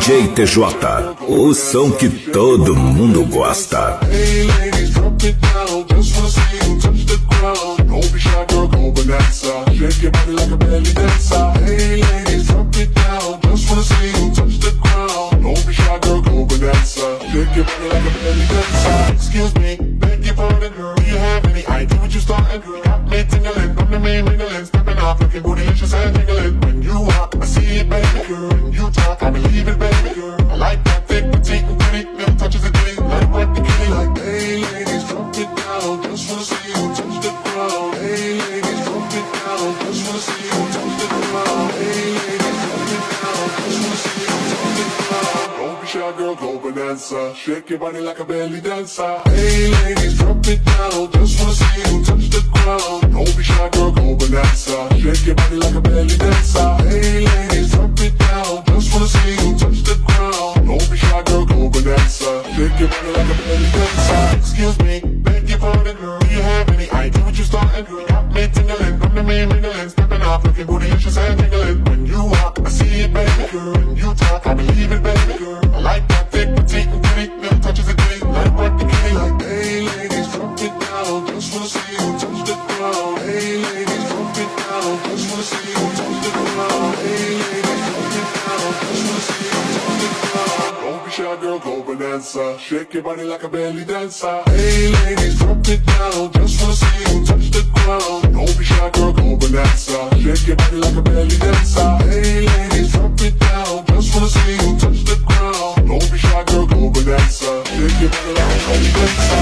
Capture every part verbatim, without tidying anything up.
J T J, o som que todo mundo gosta. Hey ladies, drop it down, just wanna see you touch the ground. Don't be shy, girl, go bonanza. Shake your body like a belly dancer. Hey ladies, drop it down, just wanna see you touch the ground. Don't be shy, girl, go bonanza. Shake your body like a belly dancer. Excuse me, beg your pardon, girl. Do you have any idea what you starting, girl? Got me tingling, from the main ringling, stepping off, looking bootylicious and tingling. When you walk, I see it, baby girl. When you talk, I believe it, baby girl. I like that thick, petite, and pretty, little touches of ditty, like what the kitty, like hey ladies, drop it down, just wanna see you touch the ground. Hey ladies, drop it down, just wanna see you touch the ground. Hey ladies, drop it down, just wanna see you touch the ground. Don't be shy, girl, go bonanza. Shake your body like a belly dancer. Hey ladies, drop it down, just wanna see you touch the ground. Don't be shy, girl, go bonanza. Shake your body like a belly dancer. Hey ladies, drop it down, just wanna see you touch the ground. Don't be shy, girl, go bonanza. Shake your body like a belly dancer. Excuse me, beg your pardon, girl. Do you have any idea what you starting, girl? Got me tingling, from the main ringling, stepping off, looking bootylicious and tingling. When you walk, I see it, baby girl. When you talk, I believe it, baby girl. I like that thick, petite, and pretty, little touches of ditty, like what the kitty, like hey ladies, drop it down, just wanna see you touch the ground. Hey ladies, drop it down, just wanna see you touch the ground. Hey ladies, drop it down, just wanna see you touch the ground. Don't be shy, girl, go bonanza. Shake your body like a belly dancer. Hey ladies, drop it down, just wanna see you touch the ground. Don't be shy, girl, go bonanza. Shake your body like a belly dancer. Hey ladies, drop it down, just wanna see you touch the ground. Don't be shy, girl, go bonanza. Shake your body like a belly dancer.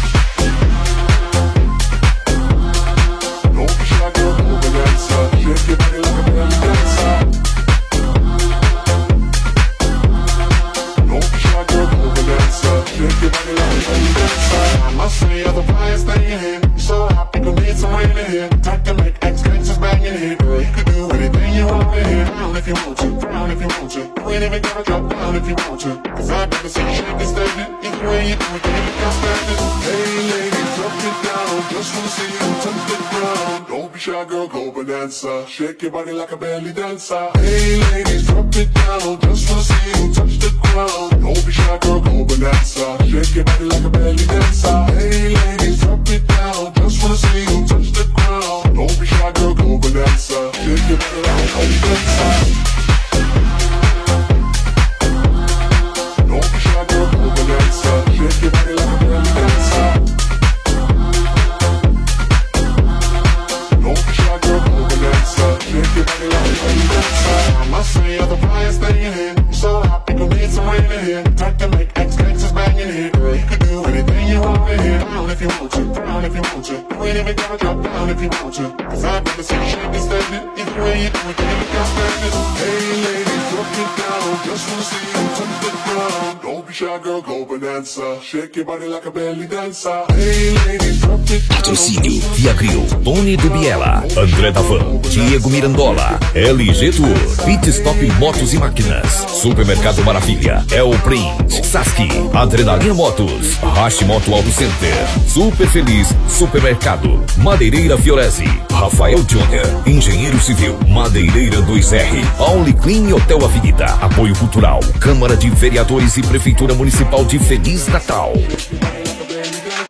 Don't be shy, girl, go bonanza. Shake your body like a belly dancer. Don't be shy, girl, go bonanza. Shake your body like a belly dancer. I must say, other players staying here. You're so hot, people need some rain in here. Time to make X gangsters bang in here. Girl, you can do anything you want in here. Down if you want to, down if you want to. You ain't even gotta drop down if you want to. Cause I'd never see you shake and stand it. Either way you do it, you ain't got stand it. Hey ladies, drop it down, just wanna see you touch the ground. Don't be shy, girl, go bonanza. Shake your body like a belly dancer. Hey ladies, drop it down, just wanna see you touch the ground. Don't be shy, girl, go bonanza. Shake your body like a belly dancer. Hey ladies, drop it down, just wanna see you touch the ground. Don't be shy, girl, go bonanza. Shake your body like a belly dancer. Don't be shy, girl, go bonanza. Shake your body like a belly dancer. Don't be shy, girl, go bonanza. Shake your body like a belly dancer. I must say, other players staying here. You're so hot, people need some rain in here. Time to make X gangsters bang in here. Girl, you can do anything you want in here. Down if you want to, down if you want to. You ain't even gotta drop down if you want to. Cause I've never seen you shake and stand it. Either way you do it, you ain't even gotta stand it. Hey ladies, drop it down, just wanna see you touch the ground. Don't be shy, girl, go bonanza. Shake your body like a belly dancer. Hey ladies, drop it down. Patrocínio Via Grill, Tony do Biela, André Davan, Diego Mirandola, L G Tour, Pit Stop Motos e Máquinas, Supermercado Maravilha, El Print, Saski, Adrenalina Motos, Hashimoto Auto Center, Super Feliz Supermercado, Madeireira Fiorese, Rafael Júnior, Engenheiro Civil, Madeireira dois R, Auli Clean Hotel Avenida, Apoio Cultural, Câmara de Vereadores e Prefeitura Municipal de Feliz Natal.